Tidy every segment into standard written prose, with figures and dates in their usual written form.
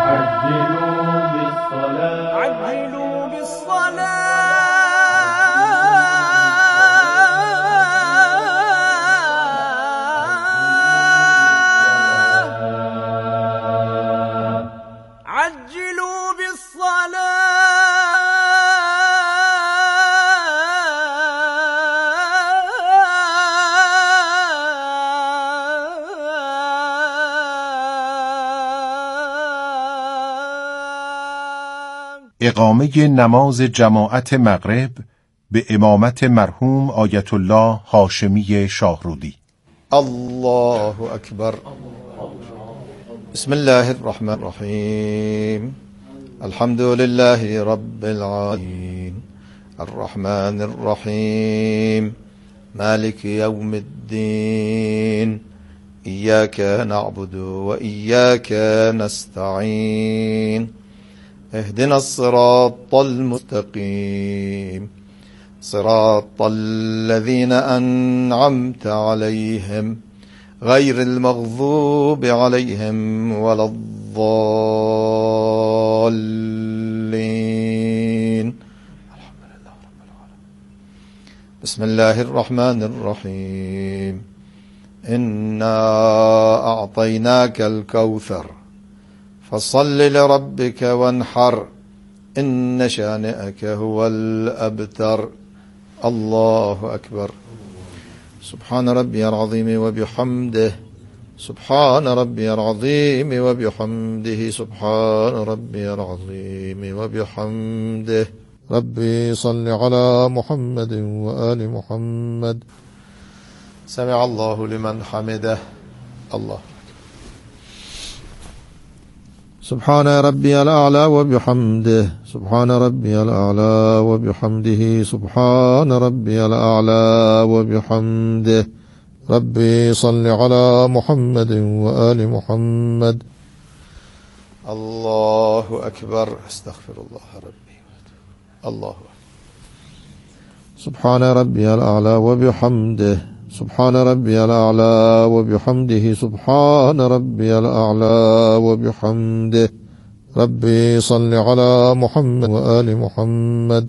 عجلوا بالصلاة عجلوا بالصلاة عجلوا بالصلاة اقامه نماز جماعت مغرب به امامت مرحوم آیت الله هاشمی شاهرودی. الله أكبر. بسم الله الرحمن الرحيم. الحمد لله رب العالمين الرحمن الرحيم مالك يوم الدين إياك نعبد وإياك نستعين اهدنا الصراط المستقيم صراط الذين أنعمت عليهم غير المغضوب عليهم ولا الضالين. بسم الله الرحمن الرحيم. إنا أعطيناك الكوثر فصل لربك وانحر إن شانئك هو الأبتر. الله أكبر. سبحان ربي العظيم وبحمده سبحان ربي العظيم وبحمده سبحان ربي العظيم وبحمده. ربي صل على محمد وآل محمد. سمع الله لمن حمده. الله. سبحان ربي الأعلى وبحمده سبحان ربي الأعلى وبحمده سبحان ربي الأعلى وبحمده. ربي صل على محمد وآل محمد. الله أكبر. استغفر الله ربي. الله أكبر. سبحان ربي الأعلى وبحمده سبحان ربي الأعلى وبحمده سبحان ربي الأعلى وبحمده. ربي صل على محمد وآل محمد.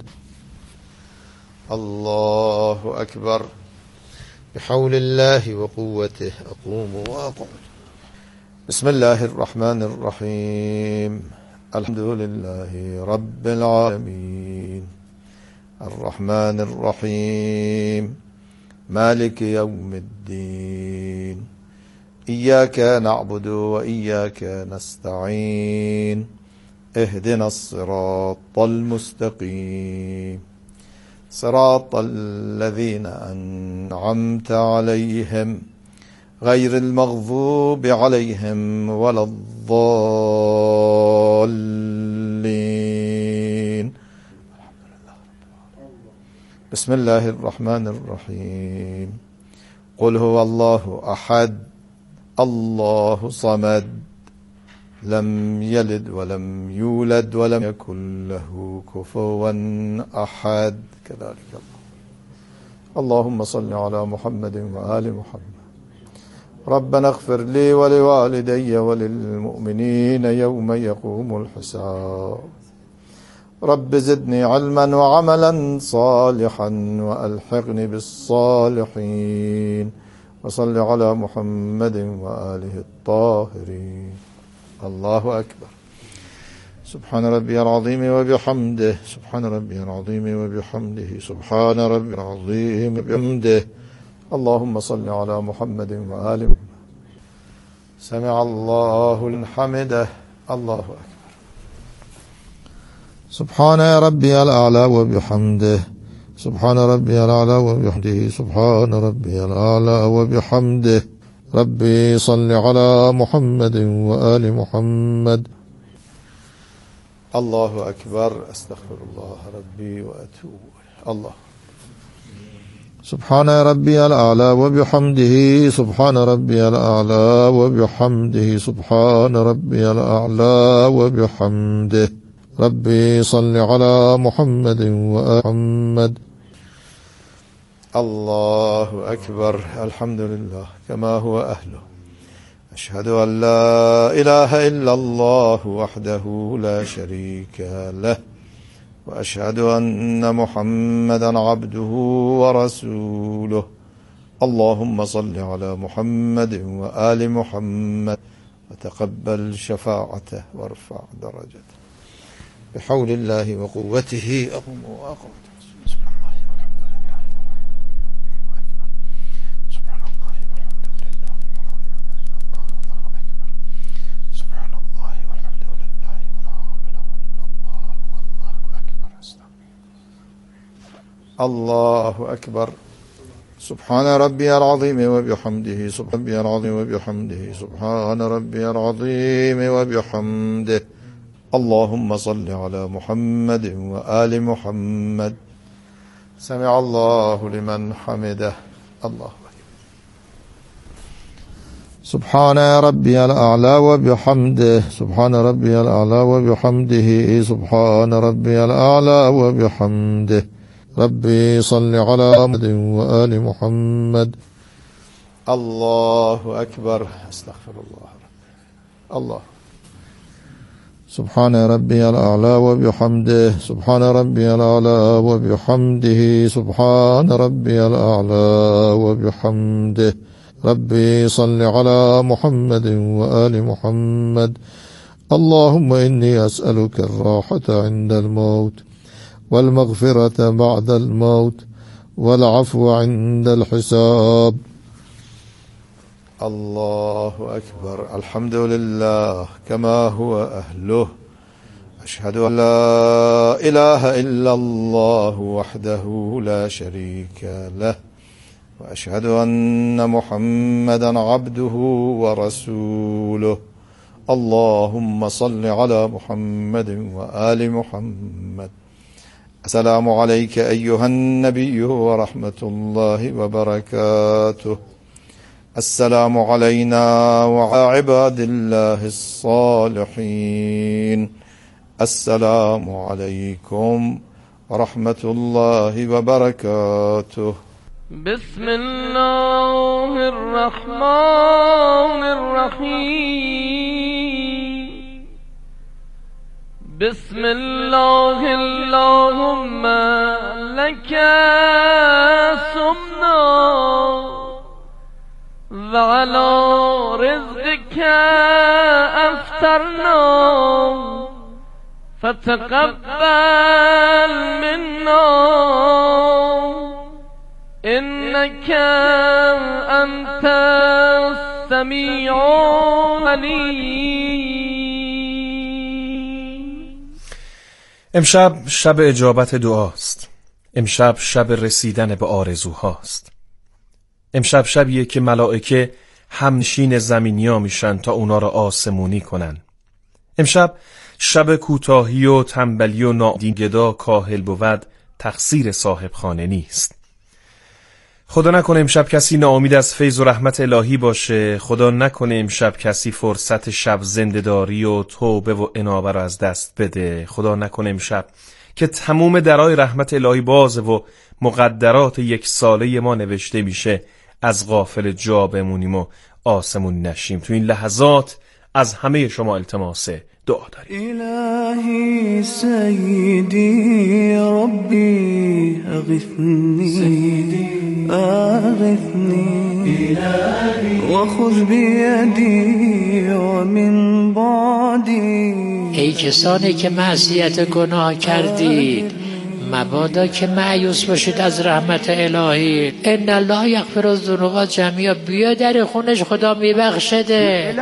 الله أكبر. بحول الله وقوته أقوم وأقعد. بسم الله الرحمن الرحيم. الحمد لله رب العالمين الرحمن الرحيم مالك يوم الدين إياك نعبد وإياك نستعين اهدنا الصراط المستقيم صراط الذين أنعمت عليهم غير المغضوب عليهم ولا الضالين. بسم الله الرحمن الرحيم. قل هو الله أحد الله صمد لم يلد ولم يولد ولم يكن له كفوا أحد. كذلك اللهم صل على محمد وآل محمد. ربنا اغفر لي ولوالدي وللمؤمنين يوم يقوم الحساب. رب زدني علما وعملا صالحا وألحقني بالصالحين. وصل على محمد وآله الطاهرين. الله أكبر. سبحان ربي العظيم وبحمده سبحان ربي العظيم وبحمده سبحان ربي العظيم وبحمده. اللهم صل على محمد وآل محمد. سمع الله لمن حمده. الله أكبر. سبحان ربي الأعلى وبحمده سبحان ربي الأعلى وبحمده سبحان ربي الأعلى وبحمده. ربي صل على محمد وآل محمد. الله أكبر. أستغفر الله ربي وأتوب إليه. الله. سبحان ربي الأعلى وبحمده سبحان ربي الأعلى وبحمده سبحان ربي الأعلى وبحمده. ربي صل على محمد وآل محمد. الله أكبر. الحمد لله كما هو أهله أشهد أن لا إله إلا الله وحده لا شريك له وأشهد أن محمدا عبده ورسوله اللهم صل على محمد وآل محمد وتقبل شفاعته وارفع درجته بحول الله وقوته أقوم وأقعد. الله أكبر. سبحان ربي العظيم وبحمده سبحان ربي العظيم وبحمده سبحان ربي العظيم وبحمده اللهم صل على محمد وآل محمد. سمع الله لمن حمده. الله سبحان ربي الأعلى وبحمده سبحان ربي الأعلى وبحمده سبحان ربي الأعلى وبحمده. ربي صل على محمد وآل محمد. الله أكبر. استغفر الله. الله سبحان ربي الأعلى وبحمده سبحان ربي الأعلى وبحمده سبحان ربي الأعلى وبحمده. ربي صل على محمد وآل محمد. اللهم إني أسألك الراحة عند الموت والمغفرة بعد الموت والعفو عند الحساب. الله أكبر. الحمد لله كما هو أهله. أشهد أن لا إله إلا الله وحده لا شريك له وأشهد أن محمدا عبده ورسوله. اللهم صل على محمد وآل محمد. السلام عليك أيها النبي ورحمة الله وبركاته. السلام علينا وعلى عباد الله الصالحين. السلام عليكم ورحمة الله وبركاته. بسم الله الرحمن الرحيم. بسم الله اللهم لك سمنا وعلى رزقك أفطرنا فتقبل منا إنك أنت السميع العليم. امشب شب اجابت دعاست. امشب شب رسیدن به آرزوهاست. امشب شبیه که ملائکه همنشین زمینیا میشن تا اونا رو آسمونی کنن. امشب شب کوتاهی و تنبلی و نادیدگدا کاهل بود تقصیر صاحب خانه نیست. خدا نکنه امشب کسی ناامید از فیض و رحمت الهی باشه. خدا نکنه امشب کسی فرصت شب زنده‌داری و توبه و انابه رو از دست بده. خدا نکنه امشب که تموم درای رحمت الهی بازه و مقدرات یک ساله ما نوشته میشه از غافل جا بمونیم و آسمون نشیم. تو این لحظات از همه شما التماس دعا داریم. الهی سیدی ربی اغثنی اغثنی و خذ بیدی و من بعدی. ای کسانی که معصیت گناه کردید مبادا که مایوس باشید از رحمت الهی. ان الله یغفر الذنوب جمیعا. بیا در خونش خدا میبخشده.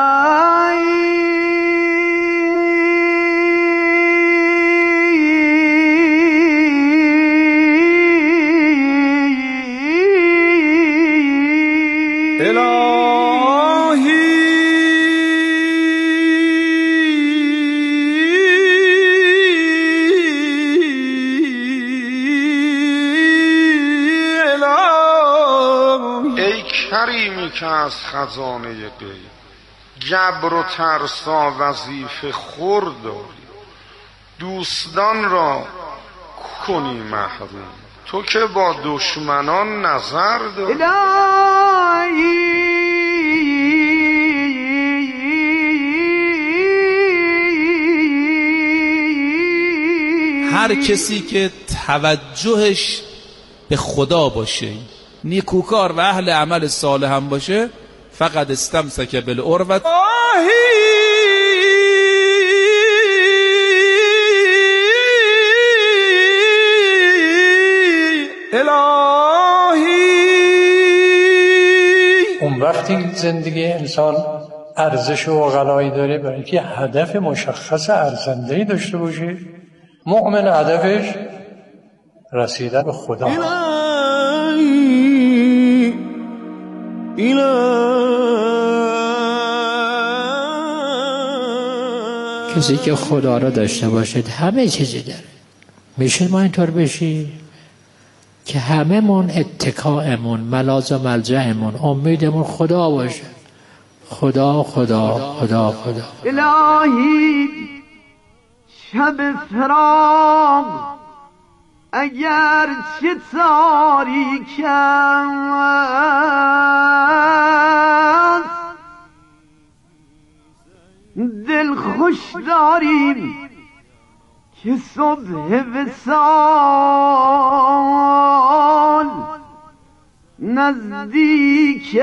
کریمی که از خزانه غیب جبر و ترسا وظیفه خور داری، دوستان را کنی محروم، تو که با دشمنان نظر داری. هر کسی که توجهش به خدا باشه، نیکوکار و اهل عمل صالح هم باشه، فقط استمسک بالعروة. اون وقتی زندگی انسان ارزش و غلایی داره برای که هدف مشخص ارزنده‌ای داشته باشه. مؤمن هدفش رسیدن به خدا. کسی که خدا را داشته باشد همه چیزی داره. میشه ما اینطور بشی که همه من اتکاءمون، ملاذ و ملجأمون، امیدمون خدا باشه. خدا خدا خدا خدا. الهی شب فراق اگر چه تاریک است، دل خوش داریم که صبح وصال نزدیک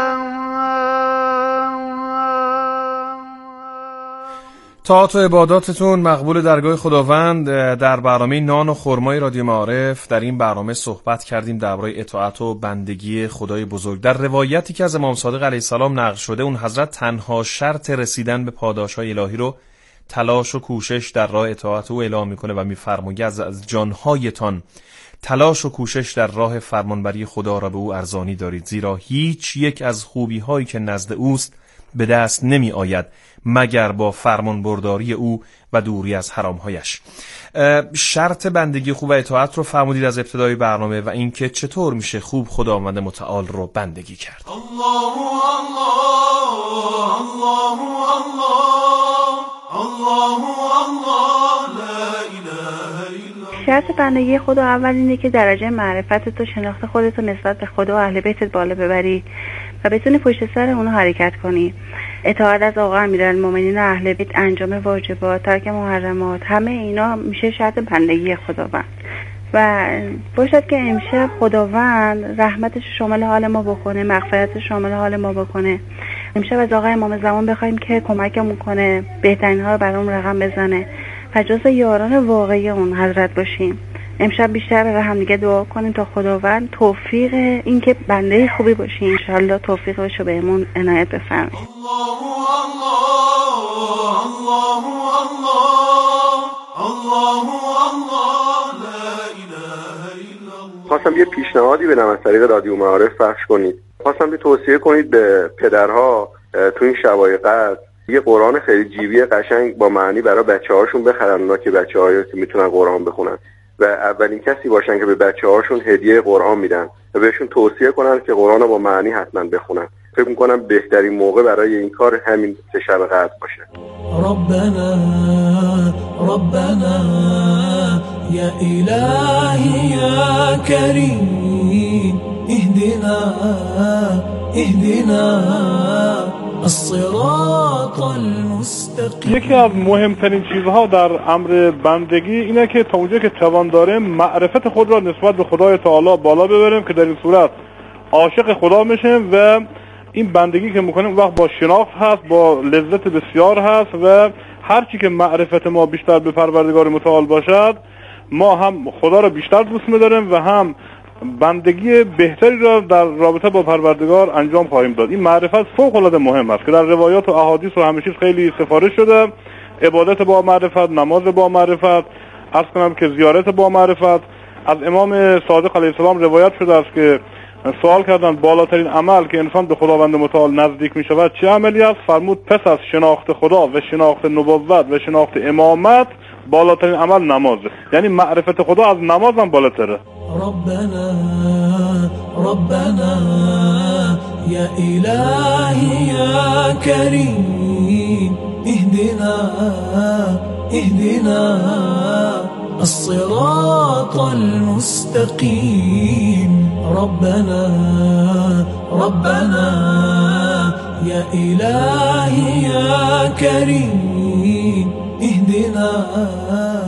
طاعات و عباداتتون مقبول درگاه خداوند. در برنامه نان و خرمای رادیو معارف در این برنامه صحبت کردیم درباره اطاعت و بندگی خدای بزرگ. در روایتی که از امام صادق علیه السلام نقل شده، اون حضرت تنها شرط رسیدن به پاداشهای الهی رو تلاش و کوشش در راه اطاعت او اعلام میکنه و میفرماید از جانهایتان تلاش و کوشش در راه فرمانبری خدا را به او ارزانی دارید، زیرا هیچ یک از خوبی هایی که نزد اوست به دست نمی آید مگر با فرمان برداری او و دوری از حرامهایش. شرط بندگی خوب و اطاعت رو فرمودید از ابتدای برنامه و اینکه چطور میشه خوب خداوند متعال رو بندگی کرد. الله الله الله الله الله لا اله الا. شرط بندگی خدا اول اینه که درجه معرفت و شناخت خودت رو نسبت به خدا و اهل بیتت بالا ببری و بتونی پشت سر اونها حرکت کنی. اطاعت از آقا امیرالمومنین و اهل بیت، انجام واجبات، ترک محرمات، همه اینا میشه شرط بندگی خداوند. و باشد که امشب خداوند رحمتش شامل حال ما بکنه، مغفرتش شامل حال ما بکنه. امشب از آقا امام زمان بخوایم که کمکمون کنه، بهترین ها رو برام رقم بزنه و جزو یاران واقعی اون حضرت باشیم. امشب بیشتر برای هم دیگه دعا کنیم تا خداوند توفیق این که بنده خوبی باشیم، انشالله توفیقش رو بهمون عنایت بفرمایه. الله الله الله الله لا اله الا الله. خواستم یه پیشنهادی بدم از طریق رادیو معارف پخش کنید. خواستم توصیه کنید به پدرها تو این شبای قدر یه قرآن خیلی جیبی قشنگ با معنی برای بچه‌هاشون بخرن، اونا که بچه‌هایی که میتونن قرآن بخونن و اولین کسی باشن که به بچه‌هاشون هدیه قرآن میدن و بهشون توصیه کنن که قرآن رو با معنی حتما بخونن. فکر می‌کنم بهترین موقع برای این کار همین سه شب قدر باشه. ربنا ربنا یا الهی یا کریم اهدنا اهدنا الصراط المستقیم. یکی از مهمترین چیزها در امر بندگی اینه که تا اونجا که توان داریم معرفت خود را نسبت به خدای تعالی بالا ببریم که در این صورت عاشق خدا میشیم و این بندگی که میکنیم وقت با شناخت هست، با لذت بسیار هست و هرچی که معرفت ما بیشتر به پروردگار متعال باشد ما هم خدا را بیشتر دوست می‌داریم و هم بندگی بهتری را در رابطه با پروردگار انجام خواهیم داد. این معرفت فوق‌العاده مهم است که در روایات و احادیث و همه چیز خیلی سفارش شده. عبادت با معرفت، نماز با معرفت، عرض کنم که زیارت با معرفت. از امام صادق علیه السلام روایت شده است که سوال کردند بالاترین عمل که انسان به خداوند متعال نزدیک می شود چه عملی است؟ فرمود پس از شناخت خدا و شناخت نبوت و شناخت امامت بالاترین عمل نمازه. یعنی معرفت خدا از نماز هم بالاتره. ربنا ربنا یا الهی یا کریم اهدنا اهدنا الصراط المستقیم. ربنا ربنا یا الهی یا کریم اهدنا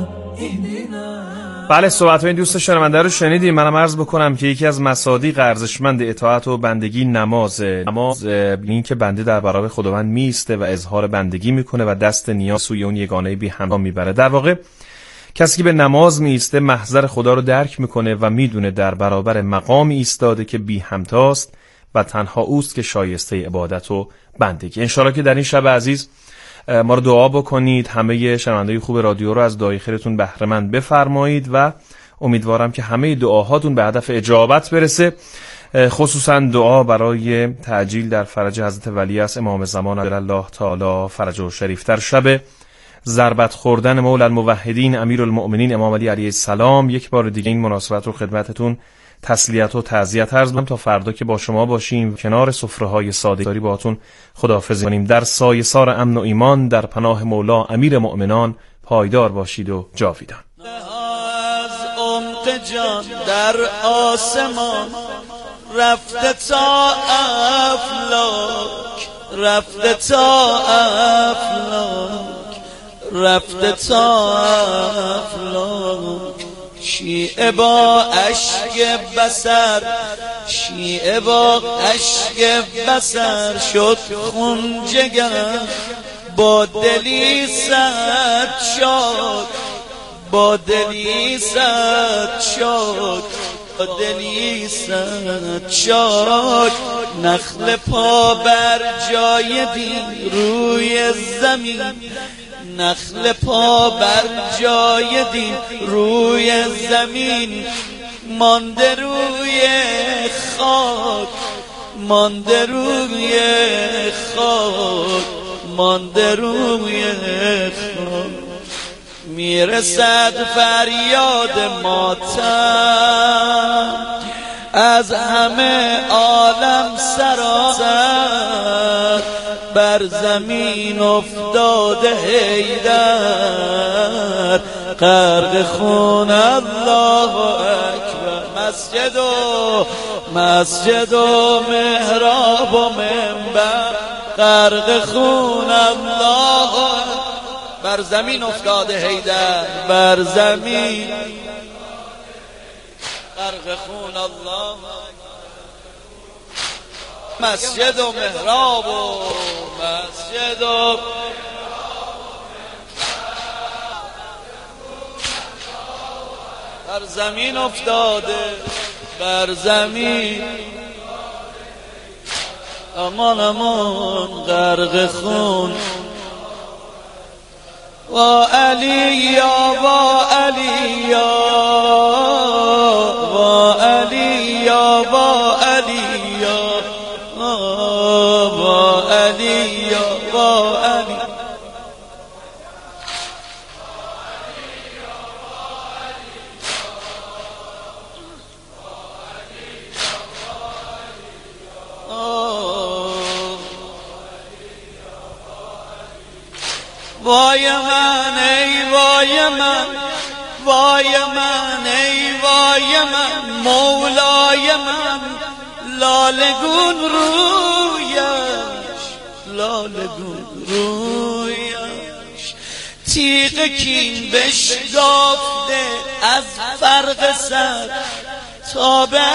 بله، صحبت این دوست شنونده رو شنیدیم. منم عرض بکنم که یکی از مصادیق ارزشمند اطاعت و بندگی نماز این که بنده در برابر خداوند میسته و اظهار بندگی میکنه و دست نیاز سوی اون یگانه بی همتا میبره. در واقع کسی که به نماز میسته محضر خدا رو درک میکنه و میدونه در برابر مقامی ایستاده که بی همتاست و تنها اوست که شایسته عبادت و بندگی. انشالله که در این شب عزیز ما رو دعا بکنید، همه شنوندگان خوب رادیو رو از دعای خیرتون بهره مند بفرمایید و امیدوارم که همه دعاهاتون به هدف اجابت برسه، خصوصا دعا برای تعجیل در فرج حضرت ولیعصر امام زمان الله تعالی فرجه شریف. در شب ضربت خوردن مولا الموحدین امیرالمؤمنین امام علی علیه السلام یک بار دیگه این مناسبت رو خدمتتون تسلیت و تعزیت عرض می‌کنم تا فردا که با شما باشیم کنار سفره‌های سادگی باهاتون خداحافظی کنیم. در سایه سار امن و ایمان در پناه مولا امیر مؤمنان پایدار باشید و جاویدان. از عمق جان در آسمان رفته تا افلاک، رفته تا افلاک، رفته تا افلاک. شیعه با اشک بصر، شیعه با اشک بصر شد خون جگر، با دلی صد شد، با دلی صد شد، با دلی صد شد. نخل پا بر جای دین روی زمین، نخل پا بر جای دین روی زمین، مانده روی خاک، مانده روی خاک، مانده روی خاک. میرسد فریاد ماتم از همه عالم سراسر، بر زمین افتاده حیدر غرق خون. الله اکبر. مسجد و محراب و منبر غرق خون. الله بر زمین افتاده حیدر، بر زمین غرق خون. الله مسجد و محراب و مسجد و بر زمین افتاده، بر زمین امان امان غرق خون. و علی یا و علی یا و علی یا و علی یا و علی یا و علی. وای من ای وای من، وای من ای وای من، مولای من لالگون رویش، لالگون رویش. تیغ کین بشکافته از فرق سر تا به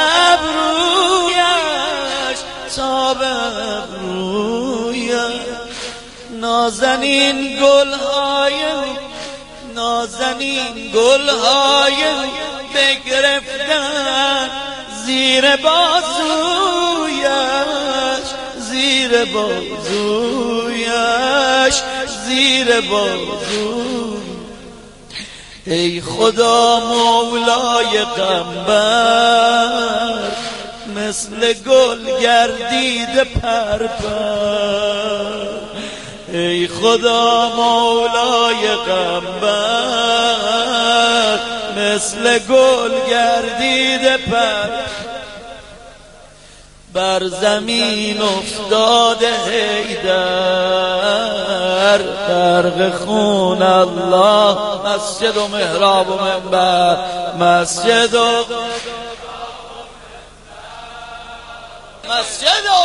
ابرویش، تا به ابرویش. نازنین گل‌های، نازنین گل‌های بگرفتن زیر بازویش، زیر بازویش، زیر بازویش. ای خدا مولای قنبر مثل گل گردیده پرپر. ای خدا مولای قنبر مثل گل گردیده پر، بر زمین افتاده حیدر غرق خون. الله مسجد و محراب و منبر، مسجد و مسجد و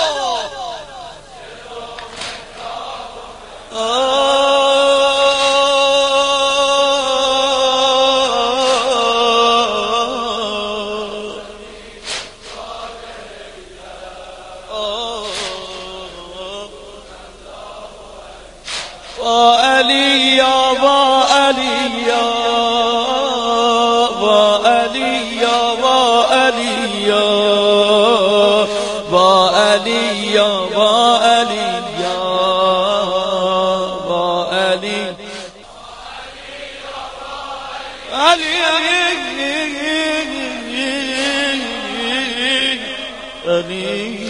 علی علی.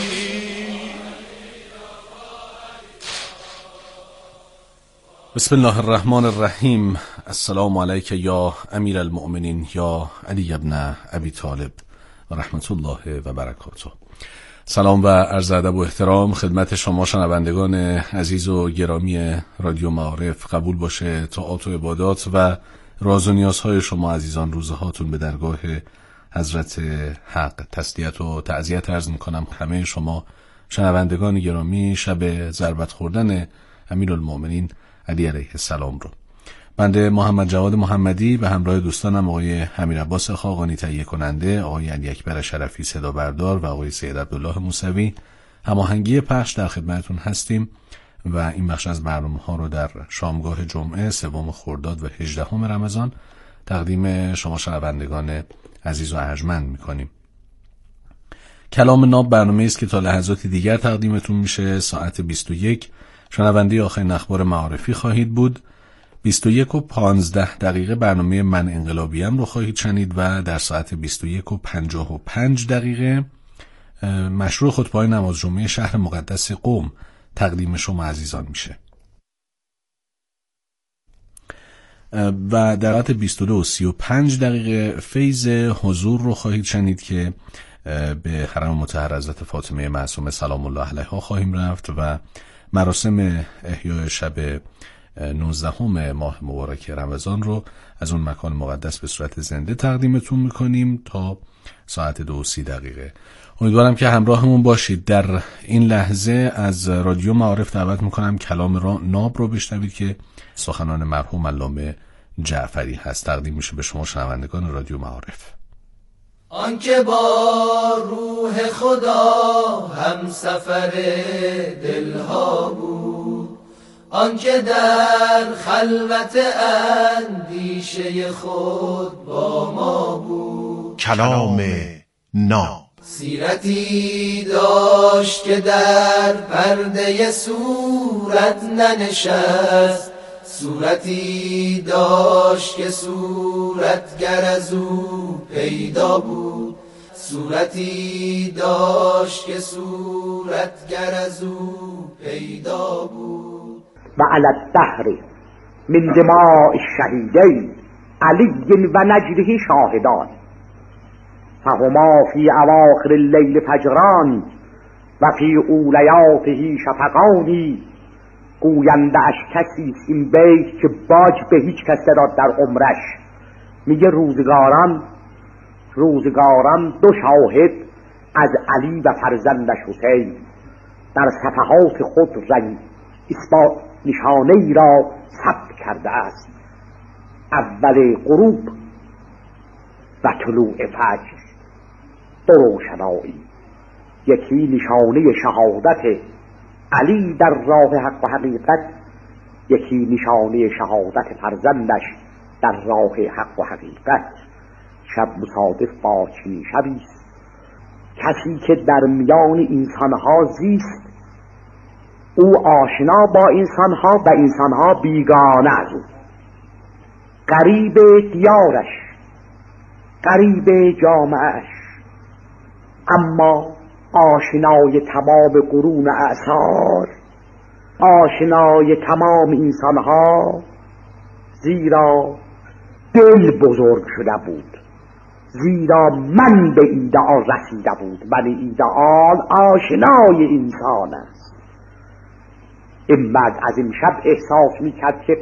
بسم الله الرحمن الرحیم. السلام علیک یا امیر المؤمنین یا علی ابن ابی طالب و رحمت الله و برکاته. سلام و عرض ادب و احترام خدمت شما شنوندگان عزیز و گرامی رادیو معارف. قبول باشه طاعات و عبادات و راز و نیازهای شما عزیزان روزهاتون به درگاه حضرت حق. تسلیت و تعزیت عرض میکنم همه شما شنوندگان گرامی شب ضربت خوردن امیرالمؤمنین علی علیه السلام رو. بنده محمد جواد محمدی به همراه دوستانم آقای امیر عباس خاقانی تهیه کننده، آقای علی اکبر شرفی صدا بردار و آقای سید عبدالله موسوی هماهنگی پخش در خدمتتون هستیم و این بخش از برنامه‌ها رو در شامگاه جمعه 3 خرداد و 18 رمضان تقدیم شما شنوندگان عزیز و ارجمند می‌کنیم. کلام ناب برنامه‌ای است که تا لحظاتی دیگر تقدیمتون میشه. ساعت 21 شنونده آخرین اخبار معارفی خواهید بود. 21:15 برنامه من انقلابیم رو خواهید شنید و در ساعت 21:55 مشروع خطبه‌های نماز جمعه شهر مقدس قم تقدیم شما عزیزان میشه و در ساعت 22:35 فیض حضور رو خواهید شنید که به حرم مطهر حضرت فاطمه معصومه سلام الله علیها خواهیم رفت و مراسم احیای شب 19 ماه مبارک رمضان رو از اون مکان مقدس به صورت زنده تقدیمتون میکنیم تا ساعت 2:30. امیدوارم که همراهمون باشید. در این لحظه از رادیو معارف دعوت میکنم کلام ناب رو بشنوید که سخنان مرحوم علامه جعفری هست. تقدیم میشه به شما شنوندگان رادیو معارف. آنکه با روح خدا هم سفر دلها بود، آنکه در خلوت اندیشه خود با ما بود. کلام ناب. سیرتی داشت که در پرده صورت ننشست، صورتی داشت که صورتگر از او پیدا بود، صورتی داشت که صورتگر از او پیدا بود. و علی الدهر من دماء الشهیدین علی و نجده شاهدان، فهما فی اواخر اللیل فجران و فی اولیاته شفقانی. گوینده اش کسی این بیت که باج به هیچ کس داد در عمرش. میگه روزگاران 2 شاهد از علی و فرزندش حسین در صفحات خود رنگ اثبات نشانه ای را ثبت کرده است. اول غروب و طلوع فجر 2 روشنایی، یکی نشانه شهادت علی در راه حق و حقیقت، یکی نشانه شهادت فرزندش در راه حق و حقیقت. شب مصادف با چنین شبیست، کسی که در میان انسانها زیست، او آشنا با انسانها و انسانها بیگانه از او، غریب دیارش، غریب جامعهش، اما آشنای تمام قرون اعصار، آشنای تمام انسانها، زیرا دل بزرگ شده بود، زیرا من به ایدئال رسیده بود. من ایدئال آشنای انسان است. این مرد از این شب احساس میکرد که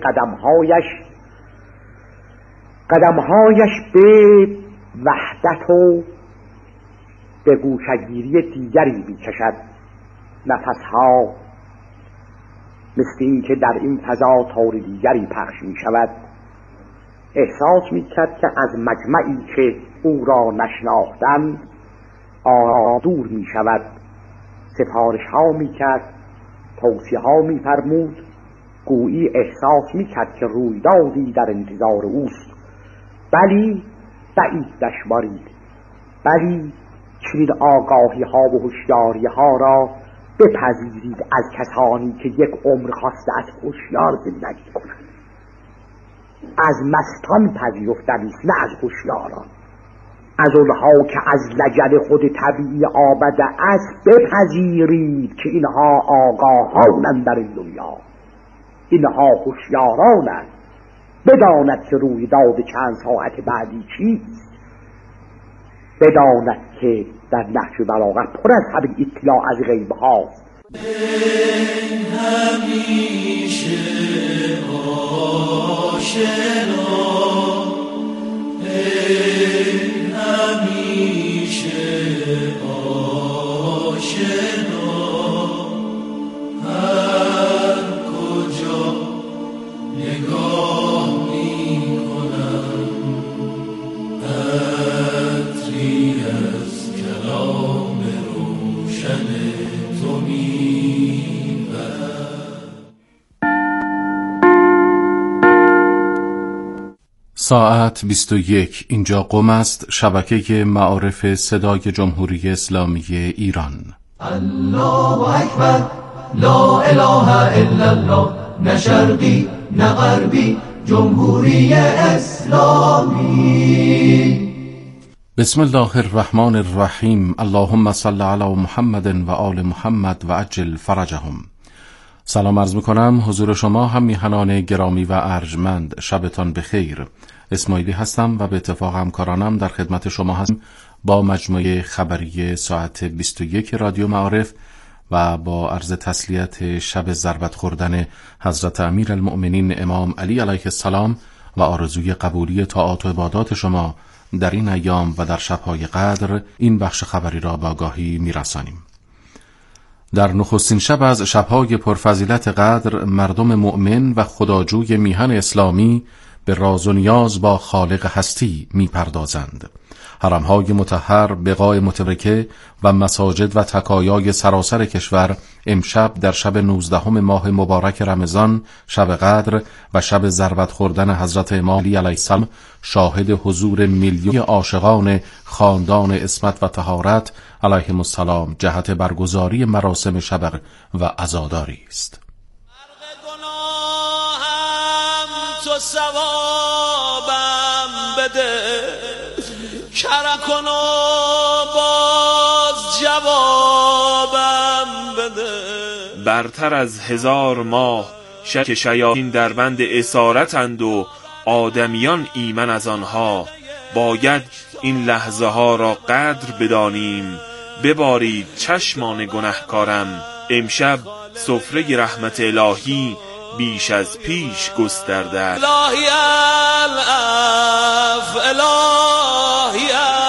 قدمهایش به وحدت و به گوشگیری دیگری میکشد. نفسها مثل این که در این فضا طور دیگری پخش میشود. احساس میکرد که از مجمعی که او را نشناختند دور میشود. سفارش ها میکرد، توصیه ها میفرمود، گویی احساس میکرد که رویدادی در انتظار اوست. بلی بعید نشمارید، بلی چنین آگاهی ها و هوشیاری ها را بپذیرید از کسانی که یک عمر خواسته از هوشیار زندگی کنند. از مستان پذیرفتنی است، نه از هوشیاران. از اونها که از لجن خود طبیعی آمده است بپذیرید که اینها آگاهانند در این دنیا، اینها هوشیارانند. بداند که رویداد چند ساعت بعدی چیست، بداند که در نهج بلاغت پر از همین اطلاع از غیب هاست. همیشه آشنا، همیشه آشنا، هر کجا نگاه میکنم عطری از کلام روشن تو ساعت 21 اینجا قم است، شبکه معارف صدای جمهوری اسلامی ایران. الله اکبر، لا اله الا الله، نه شرقی نه غربی، جمهوری اسلامی. بسم الله الرحمن الرحیم. اللهم صل علی محمد و آل محمد و عجل فرجهم. سلام عرض میکنم حضور شما هم میهنان گرامی و ارجمند، شبتان بخیر. اسماعیلی هستم و به اتفاق همکارانم در خدمت شما هستم با مجموعه خبری ساعت 21 رادیو معارف و با عرض تسلیت شب ضربت خوردن حضرت امیرالمؤمنین امام علی علیه السلام و آرزوی قبولی طاعات و عبادات شما در این ایام و در شبهای قدر این بخش خبری را با آگاهی میرسانیم. در نخستین شب از شبهای پرفضیلت قدر مردم مؤمن و خداجوی میهن اسلامی به راز و نیاز با خالق هستی میپردازند. حرمهای مطهر، بقاع متبرکه و مساجد و تکایای سراسر کشور امشب در شب 19 ماه مبارک رمضان، شب قدر و شب ضربت خوردن حضرت امام علی علیه السلام شاهد حضور میلیون عاشقان خاندان عصمت و طهارت علیهم السلام جهت برگزاری مراسم شب و عزاداری است. تو ثوابم بده، کرم کن و باز جوابم بده. برتر از 1000 ماه شک شیاطین در بند اسارتند و آدمیان ایمن از آنها. باید این لحظه ها را قدر بدانیم. ببارید چشمان گنهکارم، امشب سفره رحمت الهی بیش از پیش گسترده است. الهی العف، الهی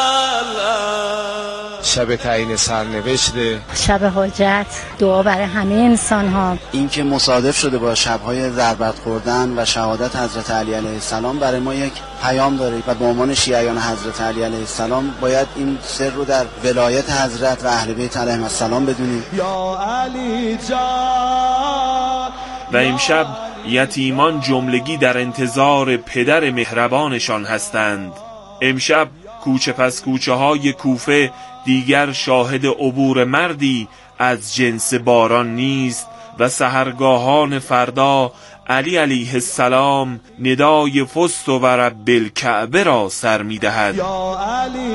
العف. شب تعیین سرنوشت، شب حجت، دعا برای همه انسان ها. این که مصادف شده با شبهای ضربت خوردن و شهادت حضرت علی علیه السلام برای ما یک پیام داره و به عنوان شیعیان حضرت علی علیه السلام باید این سر رو در ولایت حضرت و اهل بیت علیهم السلام بدونیم. یا علی جان. و امشب یتیمان جملگی در انتظار پدر مهربانشان هستند. امشب کوچه پس کوچه های کوفه دیگر شاهد عبور مردی از جنس باران نیست و سحرگاهان فردا علی علیه السلام ندای فست و رب الکعبه را سر می دهد.